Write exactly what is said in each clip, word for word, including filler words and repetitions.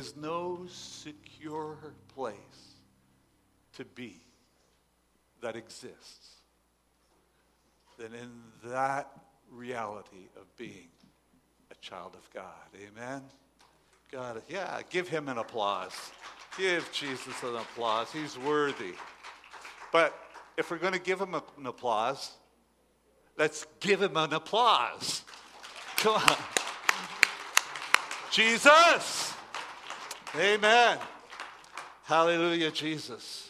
is no secure place to be that exists than in that reality of being a child of God. Amen? God, yeah, give him an applause. Give Jesus an applause. He's worthy. But if we're going to give him a, an applause, let's give him an applause. Come on. Jesus. Amen. Hallelujah, Jesus.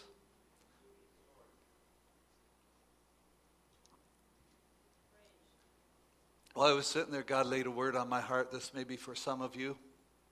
While I was sitting there, God laid a word on my heart. This may be for some of you.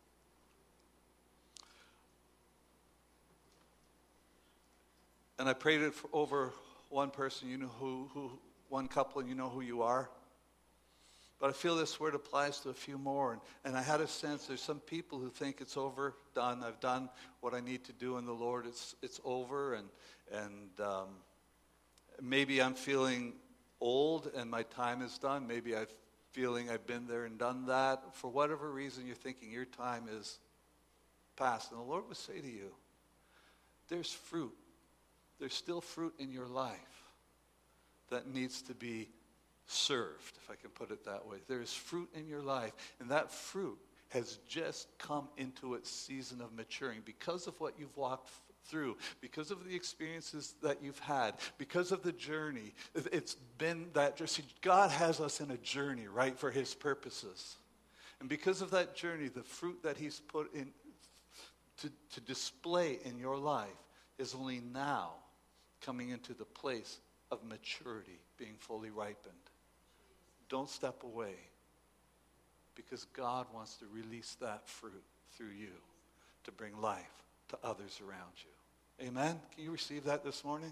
And I prayed it for over one person, you know who, who, one couple, and you know who you are. But I feel this word applies to a few more. And, and I had a sense there's some people who think it's over, done. I've done what I need to do in the Lord. It's it's over. And, and um, maybe I'm feeling old and my time is done. Maybe I'm feeling I've been there and done that. For whatever reason, you're thinking your time is past. And the Lord would say to you, there's fruit. There's still fruit in your life that needs to be served, if I can put it that way. There is fruit in your life, and that fruit has just come into its season of maturing because of what you've walked through, because of the experiences that you've had, because of the journey. It's been that, see, God has us in a journey, right, for his purposes. And because of that journey, the fruit that he's put in to, to display in your life is only now coming into the place of maturity, being fully ripened. Don't step away, because God wants to release that fruit through you to bring life to others around you. Amen? Can you receive that this morning?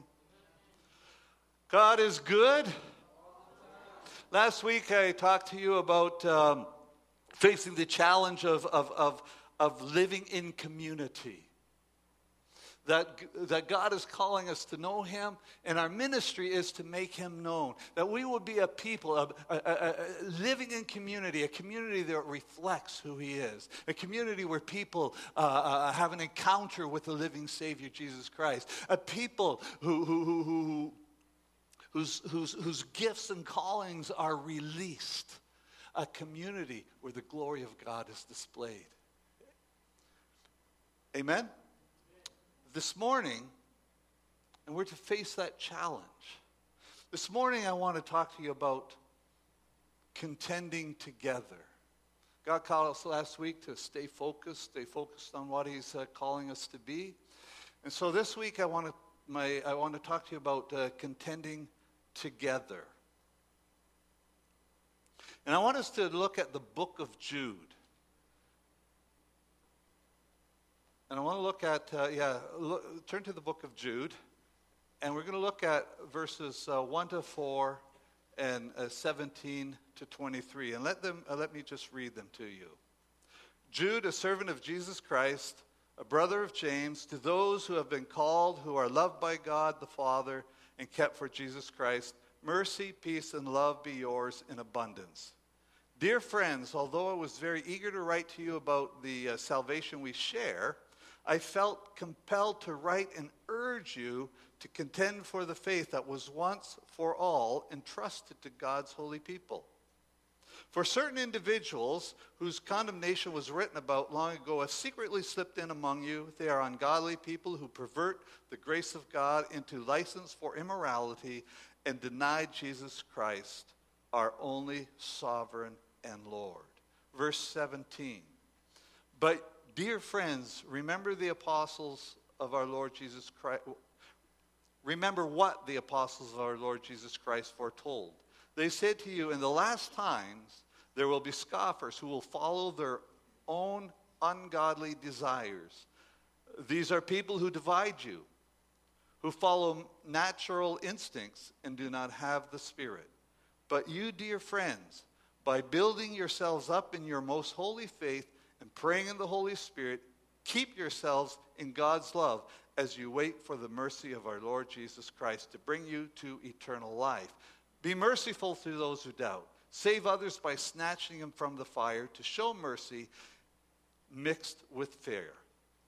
God is good. Last week I talked to you about um, facing the challenge of, of, of, of living in community. That, that God is calling us to know him, and our ministry is to make him known. That we will be a people, of, a, a, a, living in community, a community that reflects who he is. A community where people uh, uh, have an encounter with the living Savior, Jesus Christ. A people who, who, who, who, whose, whose, whose gifts and callings are released. A community where the glory of God is displayed. Amen? This morning, and we're to face that challenge. This morning I want to talk to you about contending together. God called us last week to stay focused, stay focused on what he's uh, calling us to be. And so this week I want to my I want to talk to you about uh, contending together. And I want us to look at the book of Jude. And I want to look at, uh, yeah, look, turn to the book of Jude. And we're going to look at verses uh, one to four and uh, seventeen to twenty-three. And let them, uh, let me just read them to you. Jude, a servant of Jesus Christ, a brother of James, to those who have been called, who are loved by God the Father and kept for Jesus Christ, mercy, peace, and love be yours in abundance. Dear friends, although I was very eager to write to you about the uh, salvation we share, I felt compelled to write and urge you to contend for the faith that was once for all entrusted to God's holy people. For certain individuals whose condemnation was written about long ago have secretly slipped in among you. They are ungodly people who pervert the grace of God into license for immorality and deny Jesus Christ, our only sovereign and Lord. Verse seventeen. But dear friends, remember the apostles of our Lord Jesus Christ. Remember what the apostles of our Lord Jesus Christ foretold. They said to you, in the last times there will be scoffers who will follow their own ungodly desires. These are people who divide you, who follow natural instincts and do not have the Spirit. But you, dear friends, by building yourselves up in your most holy faith and praying in the Holy Spirit, keep yourselves in God's love as you wait for the mercy of our Lord Jesus Christ to bring you to eternal life. Be merciful to those who doubt. Save others by snatching them from the fire, to show mercy mixed with fear.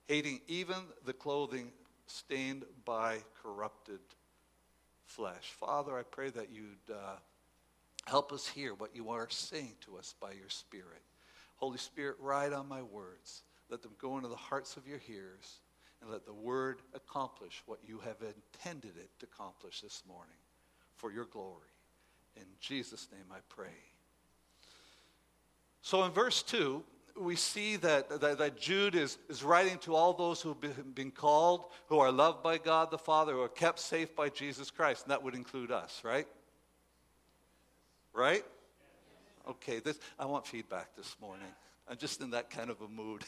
hating even the clothing stained by corrupted flesh. Father, I pray that you'd uh, help us hear what you are saying to us by your Spirit. Holy Spirit, ride on my words. Let them go into the hearts of your hearers, and let the word accomplish what you have intended it to accomplish this morning for your glory. In Jesus' name I pray. So in verse two, we see that, that, that Jude is, is writing to all those who have been, been called, who are loved by God the Father, who are kept safe by Jesus Christ. And that would include us, right? Right? Okay, this, I want feedback this morning. I'm just in that kind of a mood.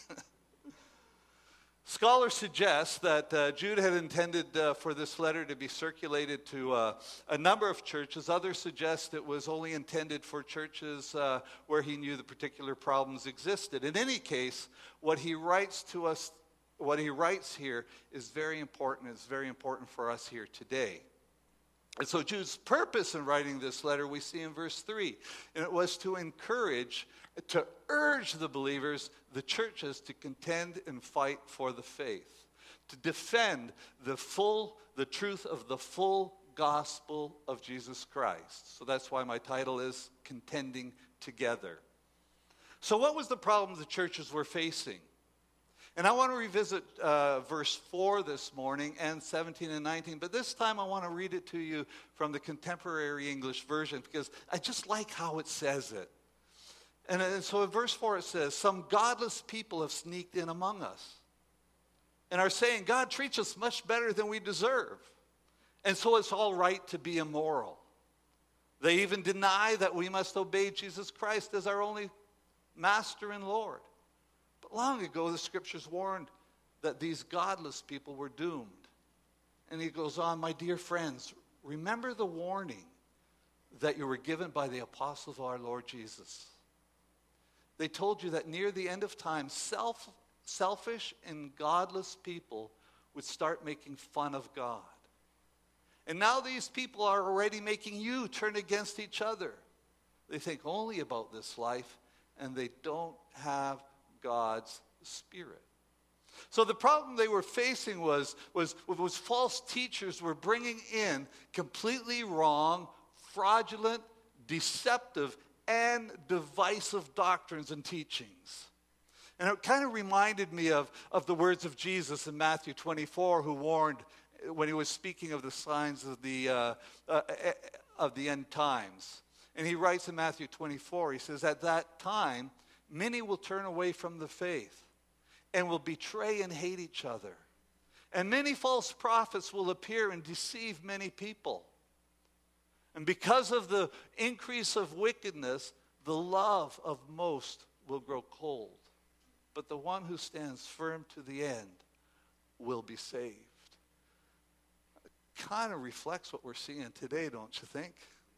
Scholars suggest that uh, Jude had intended uh, for this letter to be circulated to uh, a number of churches. Others suggest it was only intended for churches uh, where he knew the particular problems existed. In any case, what he writes to us, what he writes here is very important. It's very important for us here today. And so Jude's purpose in writing this letter we see in verse three. And it was to encourage, to urge the believers, the churches, to contend and fight for the faith. To defend the full, the truth of the full gospel of Jesus Christ. So that's why my title is Contending Together. So what was the problem the churches were facing? And I want to revisit uh, verse four this morning and seventeen and nineteen. But this time I want to read it to you from the contemporary English version because I just like how it says it. And, and so in verse four it says, some godless people have sneaked in among us and are saying, God treats us much better than we deserve. And so it's all right to be immoral. They even deny that we must obey Jesus Christ as our only master and Lord. But long ago, the scriptures warned that these godless people were doomed. And he goes on, my dear friends, remember the warning that you were given by the apostles of our Lord Jesus. They told you that near the end of time, self, selfish and godless people would start making fun of God. And now these people are already making you turn against each other. They think only about this life, and they don't have God's Spirit. So the problem they were facing was, was, was false teachers were bringing in completely wrong, fraudulent, deceptive, and divisive doctrines and teachings. And it kind of reminded me of, of the words of Jesus in Matthew twenty-four, who warned when he was speaking of the signs of the, uh, uh, of the end times. And he writes in Matthew twenty-four, he says, at that time, many will turn away from the faith and will betray and hate each other. And many false prophets will appear and deceive many people. And because of the increase of wickedness, the love of most will grow cold. But the one who stands firm to the end will be saved. It kind of reflects what we're seeing today, don't you think?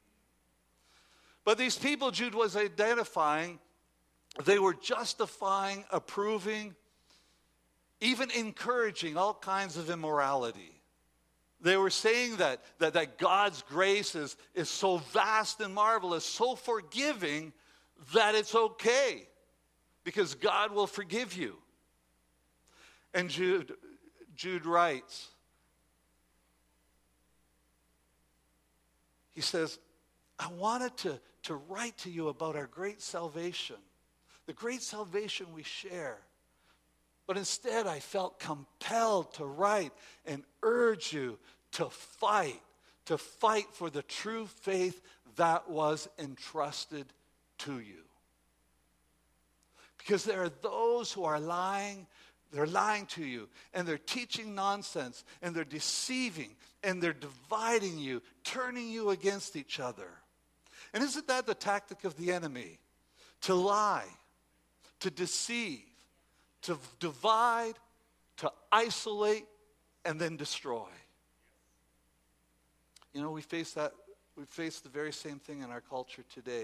But these people Jude was identifying, they were justifying, approving, even encouraging all kinds of immorality. They were saying that, that, that God's grace is, is so vast and marvelous, so forgiving, that it's okay because God will forgive you. And Jude, Jude writes, he says, I wanted to, to write to you about our great salvation, the great salvation we share. But instead, I felt compelled to write and urge you to fight, to fight for the true faith that was entrusted to you. Because there are those who are lying, they're lying to you, and they're teaching nonsense, and they're deceiving, and they're dividing you, turning you against each other. And isn't that the tactic of the enemy? To lie, to deceive, to divide, to isolate, and then destroy. You know, we face that, we face the very same thing in our culture today.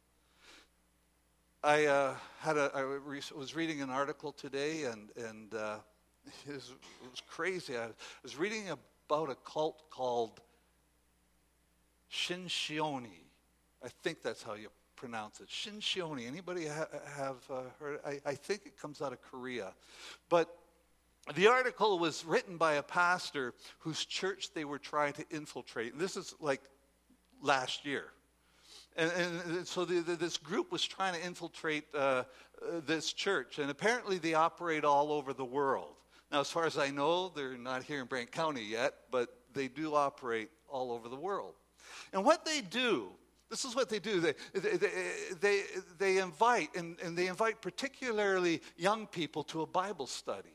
I uh, had a, I re- was reading an article today, and and uh, it, was, it was crazy. I was reading about a cult called Shincheonji. I think that's how you pronounce it. Shincheonji. Anybody ha- have uh, heard? I, I think it comes out of Korea, but The article was written by a pastor whose church they were trying to infiltrate. And this is like last year. And, and so the, the, this group was trying to infiltrate uh, uh, this church. And apparently they operate all over the world. Now, as far as I know, they're not here in Brant County yet, but they do operate all over the world. And what they do, this is what they do. They, they, they, they invite, and, and they invite particularly young people to a Bible study.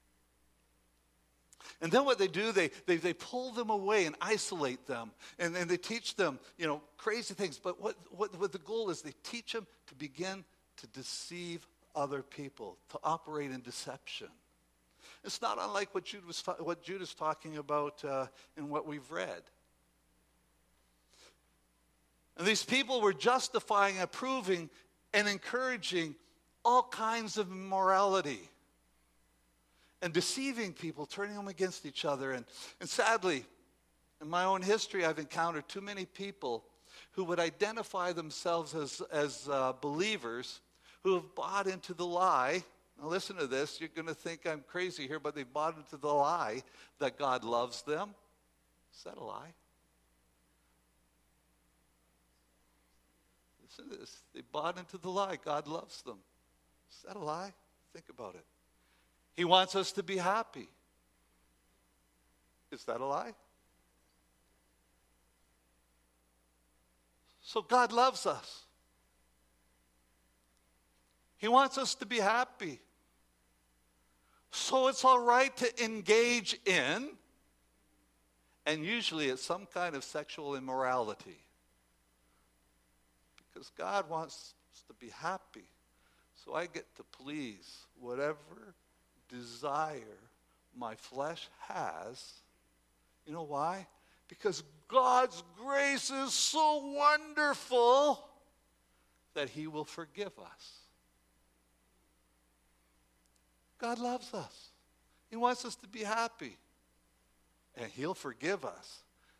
And then what they do, they, they, they pull them away and isolate them. And then they teach them, you know, crazy things. But what, what, what the goal is, they teach them to begin to deceive other people, to operate in deception. It's not unlike what Jude was, what Jude is talking about uh, in what we've read. And these people were justifying, approving, and encouraging all kinds of immorality. And deceiving people, turning them against each other. And, and sadly, in my own history, I've encountered too many people who would identify themselves as, as uh, believers who have bought into the lie. Now listen to this. You're going to think I'm crazy here, but they've bought into the lie that God loves them. Is that a lie? Listen to this. They bought into the lie. God loves them. Is that a lie? Think about it. He wants us to be happy. Is that a lie? So God loves us. He wants us to be happy. So it's all right to engage in, and usually it's some kind of sexual immorality. Because God wants us to be happy. So I get to please whatever desire my flesh has. You know why? Because God's grace is so wonderful that he will forgive us. God loves us. He wants us to be happy. And he'll forgive us.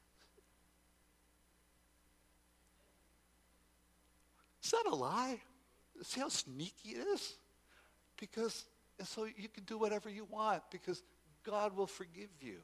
Is that a lie? See how sneaky it is? Because, and so you can do whatever you want because God will forgive you.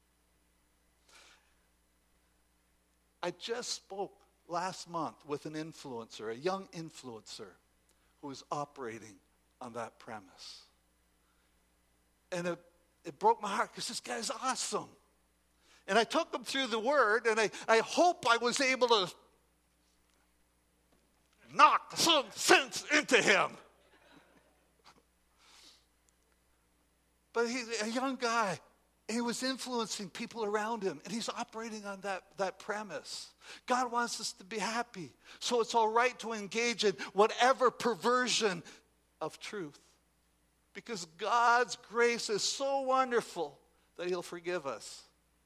I just spoke last month with an influencer, a young influencer, who was operating on that premise. And it, it broke my heart because this guy's awesome. And I took him through the word, and I, I hope I was able to knock some sense into him. But he's a young guy. And he was influencing people around him. And he's operating on that, that premise. God wants us to be happy. So it's all right to engage in whatever perversion of truth. Because God's grace is so wonderful that he'll forgive us.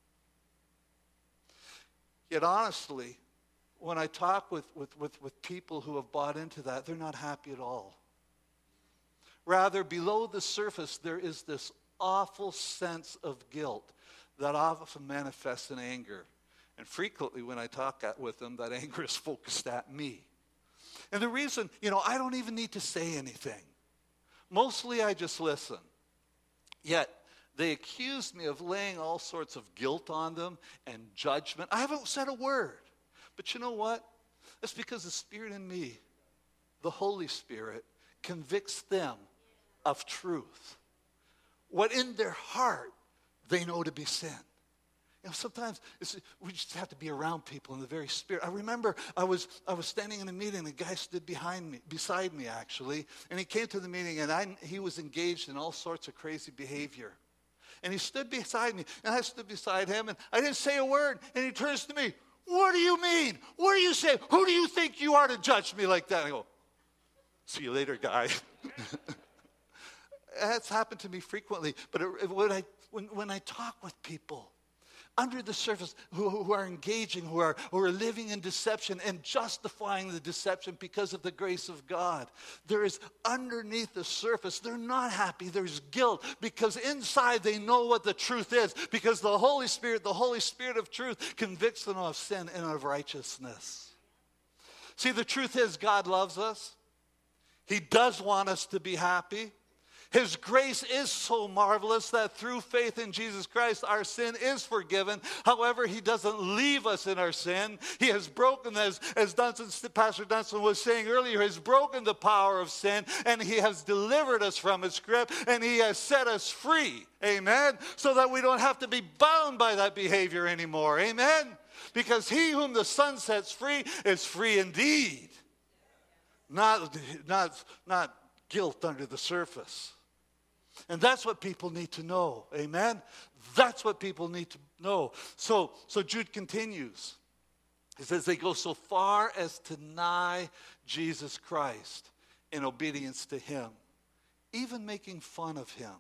Yet honestly, when I talk with, with, with, with people who have bought into that, they're not happy at all. Rather, below the surface, there is this awful sense of guilt that often manifests in anger. And frequently when I talk at, with them, that anger is focused at me. And the reason, you know, I don't even need to say anything. Mostly I just listen. Yet they accuse me of laying all sorts of guilt on them and judgment. I haven't said a word. But you know what? That's because the Spirit in me, the Holy Spirit, convicts them of truth. What in their heart they know to be sin. You know, sometimes it's, we just have to be around people in the very Spirit. I remember I was I was standing in a meeting, and a guy stood behind me, beside me actually, and he came to the meeting, and I, he was engaged in all sorts of crazy behavior. And he stood beside me, and I stood beside him, and I didn't say a word, and he turns to me, "What do you mean? What do you say? Who do you think you are to judge me like that?" I go, "See you later, guy." That's happened to me frequently. But it, when, I, when, when I talk with people under the surface who, who are engaging, who are, who are living in deception and justifying the deception because of the grace of God, there is underneath the surface, they're not happy. There's guilt because inside they know what the truth is, because the Holy Spirit, the Holy Spirit of truth, convicts them of sin and of righteousness. See, the truth is God loves us. He does want us to be happy. His grace is so marvelous that through faith in Jesus Christ, our sin is forgiven. However, he doesn't leave us in our sin. He has broken, as, as Dunson, Pastor Dunson was saying earlier, has broken the power of sin, and he has delivered us from its grip, and he has set us free. Amen? So that we don't have to be bound by that behavior anymore. Amen? Because he whom the Son sets free is free indeed. Not, not, not guilt under the surface. And that's what people need to know. Amen? That's what people need to know. So, so Jude continues. He says they go so far as to deny Jesus Christ in obedience to him, even making fun of him.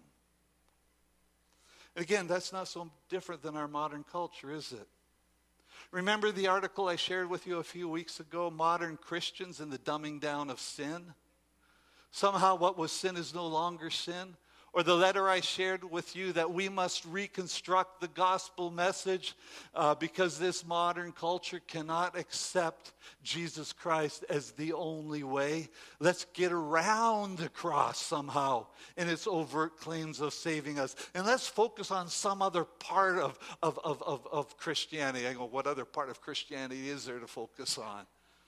Again, that's not so different than our modern culture, is it? Remember the article I shared with you a few weeks ago, Modern Christians and the Dumbing Down of Sin? Somehow what was sin is no longer sin. Or the letter I shared with you that we must reconstruct the gospel message uh, because this modern culture cannot accept Jesus Christ as the only way. Let's get around the cross somehow in its overt claims of saving us. And let's focus on some other part of, of, of, of, of Christianity. I go, what other part of Christianity is there to focus on?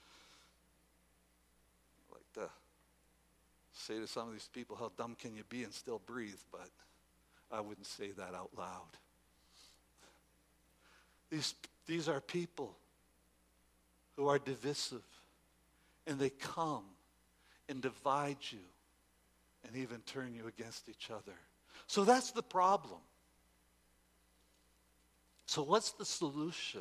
Like the... say to some of these people, how dumb can you be and still breathe? But I wouldn't say that out loud. These, these are people who are divisive, and they come and divide you and even turn you against each other. So that's the problem. So what's the solution?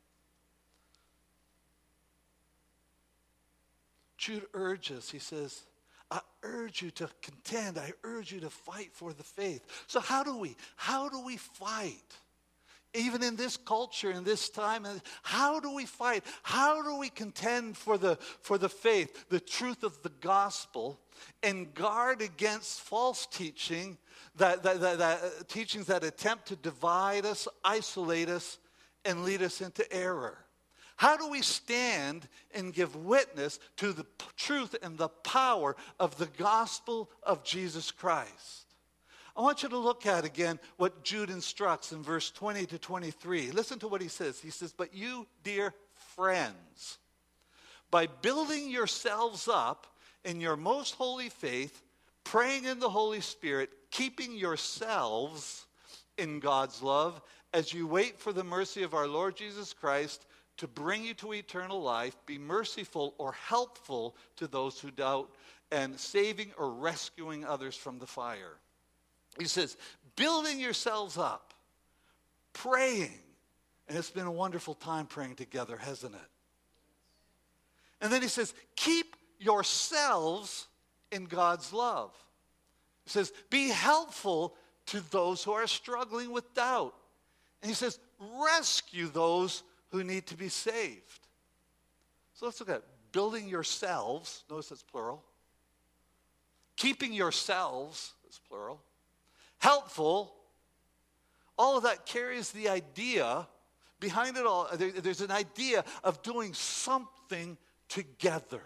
Jude urges, he says, I urge you to contend. I urge you to fight for the faith. So how do we? How do we fight? Even in this culture, in this time, how do we fight? How do we contend for the, for the faith, the truth of the gospel, and guard against false teaching, that, that, that, that uh, teachings that attempt to divide us, isolate us, and lead us into error? How do we stand and give witness to the p- truth and the power of the gospel of Jesus Christ? I want you to look at again what Jude instructs in verse twenty to twenty-three. Listen to what he says. He says, but you, dear friends, by building yourselves up in your most holy faith, praying in the Holy Spirit, keeping yourselves in God's love, as you wait for the mercy of our Lord Jesus Christ to bring you to eternal life, be merciful or helpful to those who doubt, and saving or rescuing others from the fire. He says, building yourselves up, praying. And it's been a wonderful time praying together, hasn't it? And then he says, keep yourselves in God's love. He says, be helpful to those who are struggling with doubt. And he says, rescue those who need to be saved. So let's look at it. Building yourselves, notice that's plural. Keeping yourselves, is plural. Helpful, all of that carries the idea, behind it all, there, there's an idea of doing something together.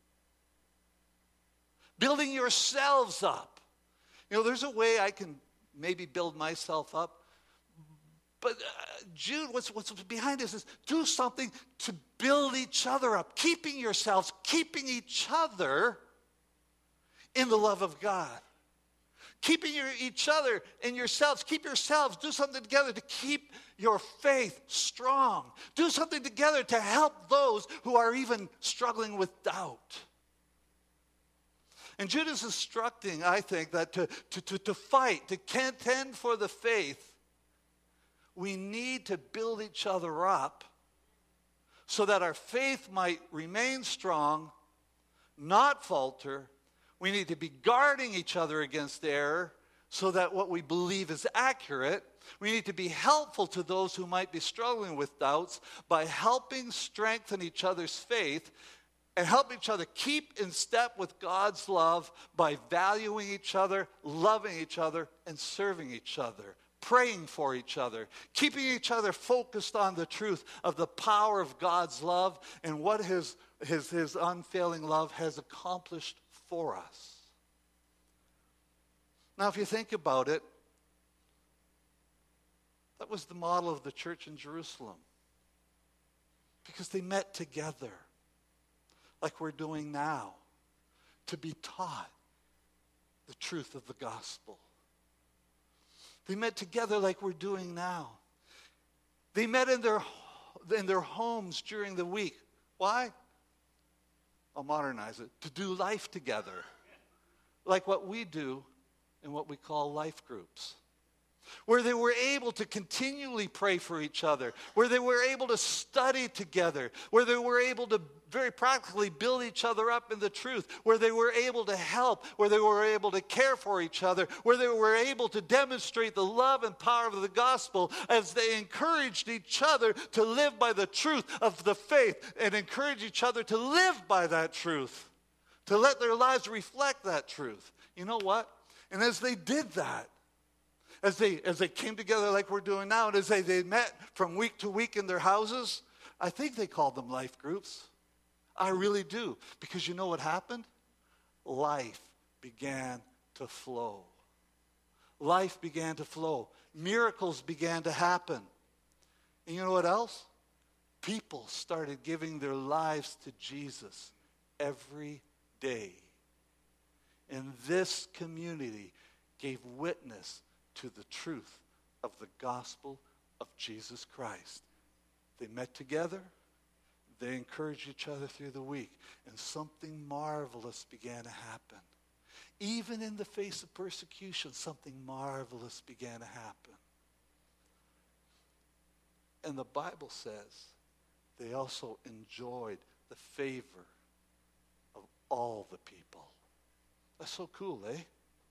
Building yourselves up. You know, there's a way I can maybe build myself up. But uh, Jude, what's, what's behind this is do something to build each other up. Keeping yourselves, keeping each other in the love of God. Keeping your, each other and yourselves, keep yourselves, do something together to keep your faith strong. Do something together to help those who are even struggling with doubt. And Jude is instructing, I think, that to, to, to, to fight, to contend for the faith, we need to build each other up so that our faith might remain strong, not falter. We need to be guarding each other against error so that what we believe is accurate. We need to be helpful to those who might be struggling with doubts by helping strengthen each other's faith and help each other keep in step with God's love by valuing each other, loving each other, and serving each other. Praying for each other, keeping each other focused on the truth of the power of God's love and what his, his, his unfailing love has accomplished for us. Now, if you think about it, that was the model of the church in Jerusalem. Because they met together, like we're doing now, to be taught the truth of the gospel. They met together like we're doing now. They met in their, in their homes during the week. Why? I'll modernize it. To do life together. Like what we do in what we call life groups. Where they were able to continually pray for each other, where they were able to study together, where they were able to very practically build each other up in the truth, where they were able to help, where they were able to care for each other, where they were able to demonstrate the love and power of the gospel as they encouraged each other to live by the truth of the faith and encourage each other to live by that truth, to let their lives reflect that truth. You know what? And as they did that, As they, as they came together like we're doing now, and as they, they met from week to week in their houses, I think they called them life groups. I really do. Because you know what happened? Life began to flow. Life began to flow. Miracles began to happen. And you know what else? People started giving their lives to Jesus every day. And this community gave witness to the truth of the gospel of Jesus Christ. They met together. They encouraged each other through the week. And something marvelous began to happen. Even in the face of persecution, something marvelous began to happen. And the Bible says they also enjoyed the favor of all the people. That's so cool, eh?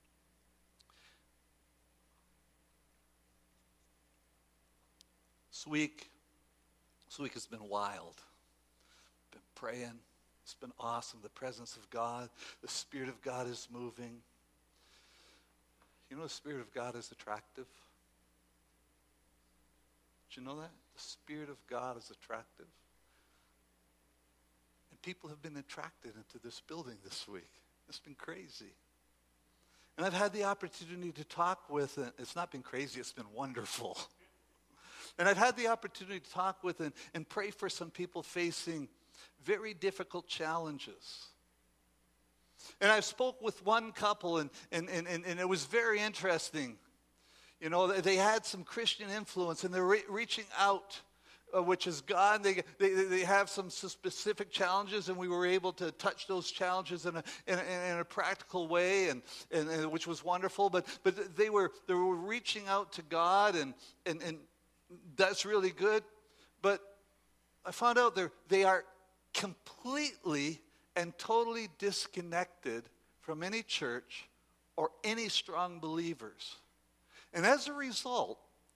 This week, this week has been wild. Been praying. It's been awesome. The presence of God, the Spirit of God is moving. You know the Spirit of God is attractive? Did you know that? The Spirit of God is attractive. And people have been attracted into this building this week. It's been crazy. And I've had the opportunity to talk with, and it's not been crazy, it's been wonderful. And I've had the opportunity to talk with and, and pray for some people facing very difficult challenges. And I spoke with one couple, and, and, and, and it was very interesting. You know, they had some Christian influence, and they're re- reaching out, uh, which is God. They, they, they have some specific challenges, and we were able to touch those challenges in a, in a, in a practical way, and, and, and which was wonderful. But, but they, were, they were reaching out to God, and, and, and that's really good, but I found out they're, they are completely and totally disconnected from any church or any strong believers. And as a result,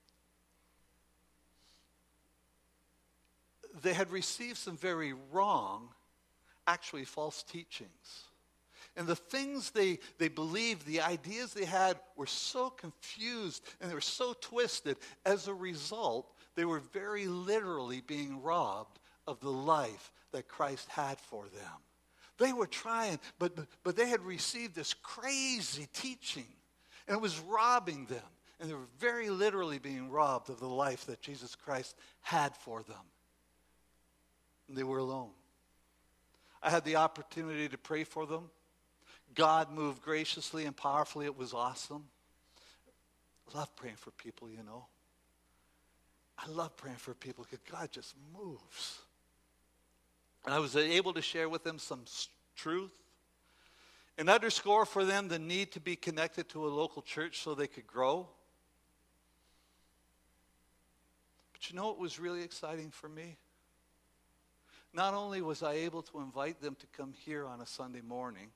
they had received some very wrong, actually false teachings. And the things they, they believed, the ideas they had were so confused and they were so twisted. As a result, they were very literally being robbed of the life that Christ had for them. They were trying, but, but, but they had received this crazy teaching, and it was robbing them. And they were very literally being robbed of the life that Jesus Christ had for them. And they were alone. I had the opportunity to pray for them. God moved graciously and powerfully. It was awesome. I love praying for people, you know. I love praying for people because God just moves. And I was able to share with them some truth and underscore for them the need to be connected to a local church so they could grow. But you know what was really exciting for me? Not only was I able to invite them to come here on a Sunday morning,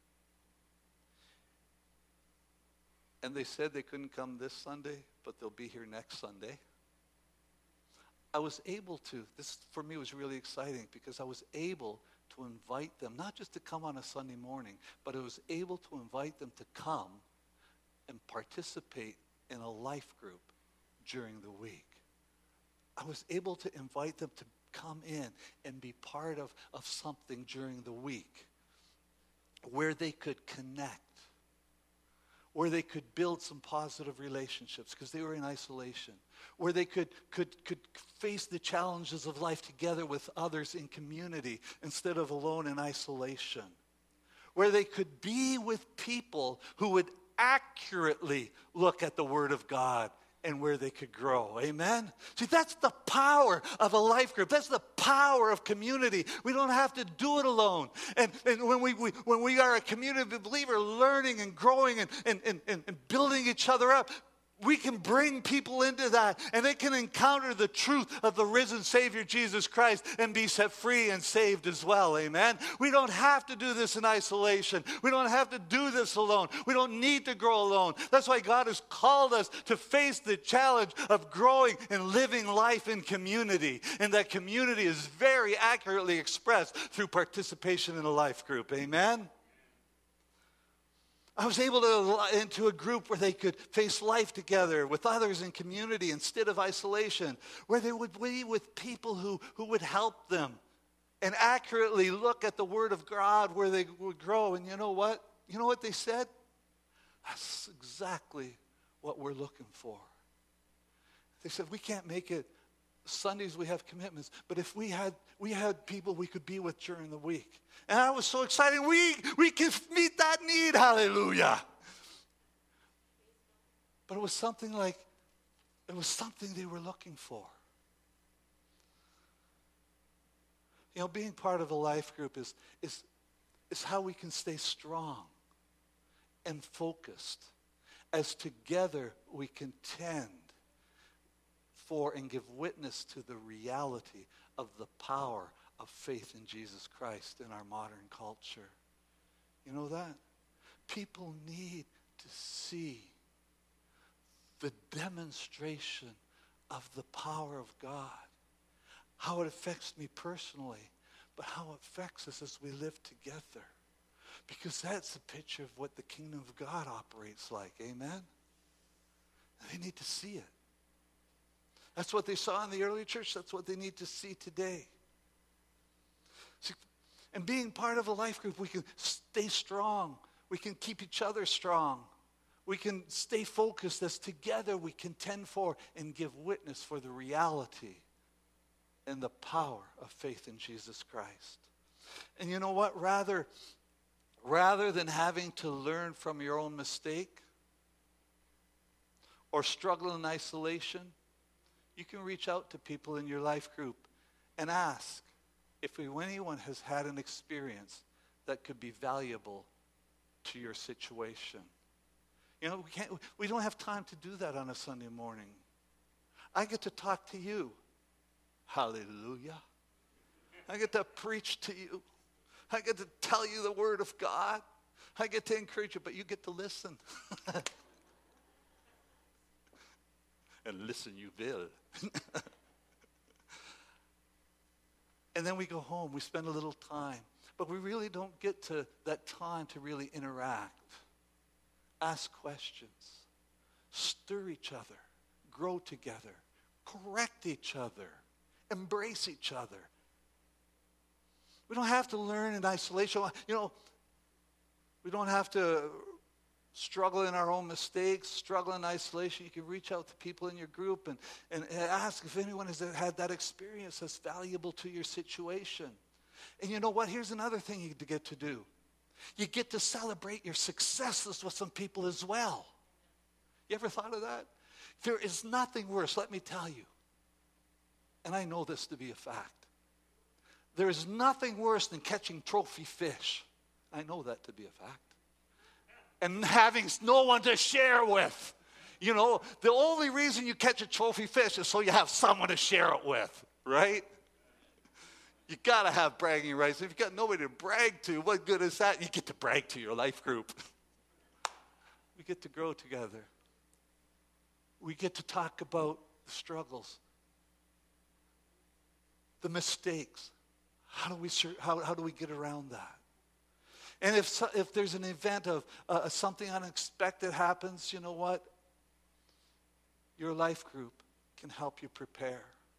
and they said they couldn't come this Sunday, but they'll be here next Sunday. I was able to, this for me was really exciting because I was able to invite them, not just to come on a Sunday morning, but I was able to invite them to come and participate in a life group during the week. I was able to invite them to come in and be part of, of something during the week where they could connect, where they could build some positive relationships because they were in isolation, where they could, could, could face the challenges of life together with others in community instead of alone in isolation, where they could be with people who would accurately look at the Word of God and where they could grow. Amen? See, that's the power of a life group. That's the power of community. We don't have to do it alone. And, and when, we, we, when we are a community of believers learning and growing and, and, and, and building each other up, we can bring people into that, and they can encounter the truth of the risen Savior Jesus Christ and be set free and saved as well. Amen? We don't have to do this in isolation. We don't have to do this alone. We don't need to grow alone. That's why God has called us to face the challenge of growing and living life in community. And that community is very accurately expressed through participation in a life group. Amen? I was able to into a group where they could face life together with others in community instead of isolation, where they would be with people who, who would help them and accurately look at the Word of God where they would grow. And you know what? You know what they said? That's exactly what we're looking for. They said, we can't make it. Sundays we have commitments, but if we had we had people we could be with during the week. And I was so excited. We we can meet that need. Hallelujah. But it was something like it was something they were looking for. You know, being part of a life group is is is how we can stay strong and focused as together we contend for and give witness to the reality of the power of faith in Jesus Christ in our modern culture. You know that? People need to see the demonstration of the power of God, how it affects me personally, but how it affects us as we live together. Because that's a picture of what the kingdom of God operates like. Amen? They need to see it. That's what they saw in the early church. That's what they need to see today. See, and being part of a life group, we can stay strong. We can keep each other strong. We can stay focused as together we contend for and give witness for the reality and the power of faith in Jesus Christ. And you know what? Rather, rather than having to learn from your own mistake or struggle in isolation, you can reach out to people in your life group and ask if anyone has had an experience that could be valuable to your situation. You know, we can't, we don't have time to do that on a Sunday morning. I get to talk to you. Hallelujah. I get to preach to you. I get to tell you the Word of God. I get to encourage you, but you get to listen. And listen you will. And then we go home. We spend a little time. But we really don't get to that time to really interact. Ask questions. Stir each other. Grow together. Correct each other. Embrace each other. We don't have to learn in isolation. You know, we don't have to struggle in our own mistakes, struggle in isolation. You can reach out to people in your group and, and ask if anyone has had that experience that's valuable to your situation. And you know what? Here's another thing you get to do. You get to celebrate your successes with some people as well. You ever thought of that? There is nothing worse, let me tell you. And I know this to be a fact. There is nothing worse than catching trophy fish. I know that to be a fact. And having no one to share with. You know, the only reason you catch a trophy fish is so you have someone to share it with, right? You got to have bragging rights. If you've got nobody to brag to, what good is that? You get to brag to your life group. We get to grow together. We get to talk about the struggles, the mistakes. How do we how, how do we get around that? And if so, if there's an event of uh, something unexpected happens, you know what? Your life group can help you prepare.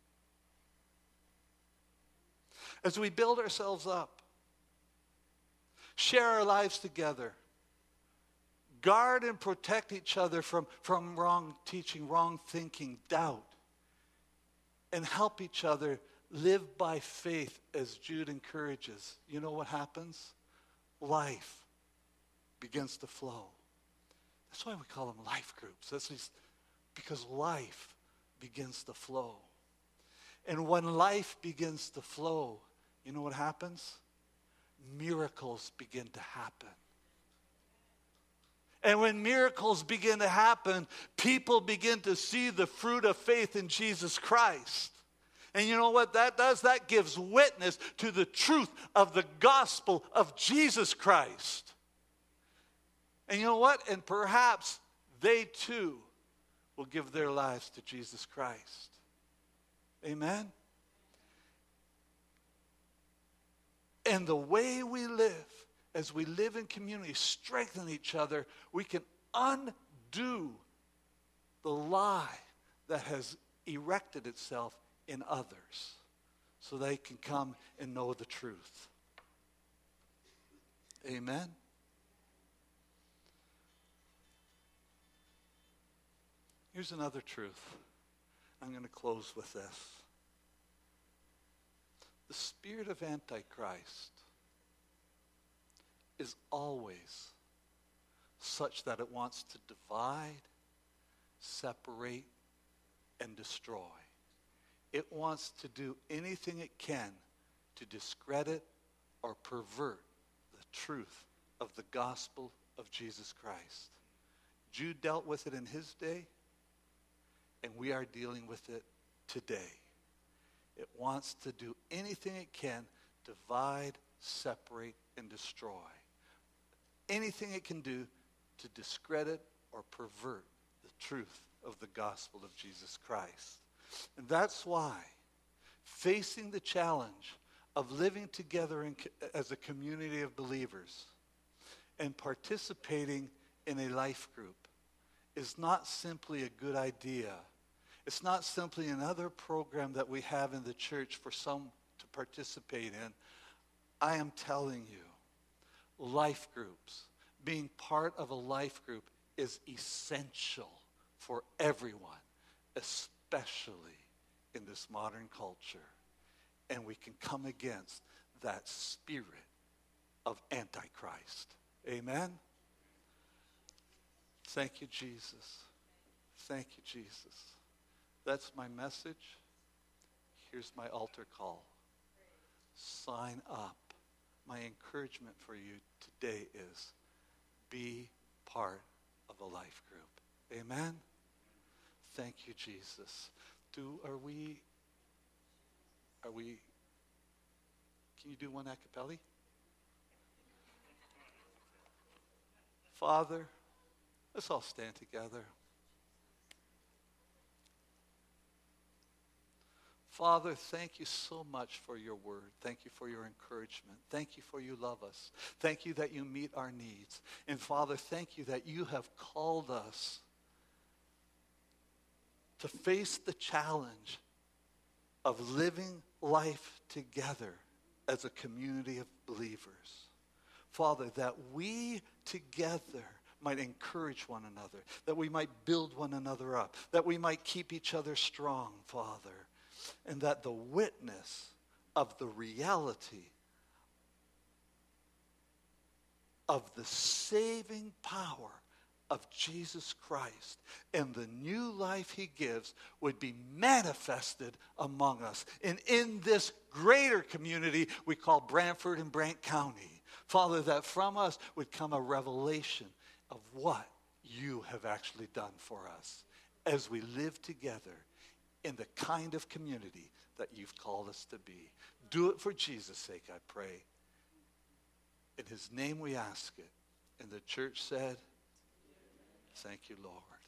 As we build ourselves up, share our lives together, guard and protect each other from, from wrong teaching, wrong thinking, doubt, and help each other live by faith as Jude encourages. You know what happens? Life begins to flow. That's why we call them life groups. That's just because life begins to flow. And when life begins to flow, you know what happens? Miracles begin to happen. And when miracles begin to happen, people begin to see the fruit of faith in Jesus Christ. And you know what that does? That gives witness to the truth of the gospel of Jesus Christ. And you know what? And perhaps they too will give their lives to Jesus Christ. Amen? And the way we live, as we live in community, strengthen each other, we can undo the lie that has erected itself in others so they can come and know the truth. Amen? Here's another truth. I'm going to close with this. The spirit of Antichrist is always such that it wants to divide, separate, and destroy. It wants to do anything it can to discredit or pervert the truth of the gospel of Jesus Christ. Jude dealt with it in his day, and we are dealing with it today. It wants to do anything it can, divide, separate, and destroy. Anything it can do to discredit or pervert the truth of the gospel of Jesus Christ. And that's why facing the challenge of living together in, as a community of believers and participating in a life group is not simply a good idea. It's not simply another program that we have in the church for some to participate in. I am telling you, life groups, being part of a life group is essential for everyone, especially in this modern culture. And we can come against that spirit of Antichrist. Amen? Thank you, Jesus. Thank you, Jesus. That's my message. Here's my altar call. Sign up. My encouragement for you today is be part of a life group. Amen? Thank you, Jesus. Do, are we, are we, can you do one a cappella? Father, let's all stand together. Father, thank you so much for your word. Thank you for your encouragement. Thank you for you love us. Thank you that you meet our needs. And Father, thank you that you have called us to face the challenge of living life together as a community of believers. Father, that we together might encourage one another, that we might build one another up, that we might keep each other strong, Father. And that the witness of the reality of the saving power of Jesus Christ and the new life he gives would be manifested among us. And in this greater community we call Brantford and Brant County, Father, that from us would come a revelation of what you have actually done for us as we live together in the kind of community that you've called us to be. Do it for Jesus' sake, I pray. In his name we ask it. And the church said, thank you, Lord.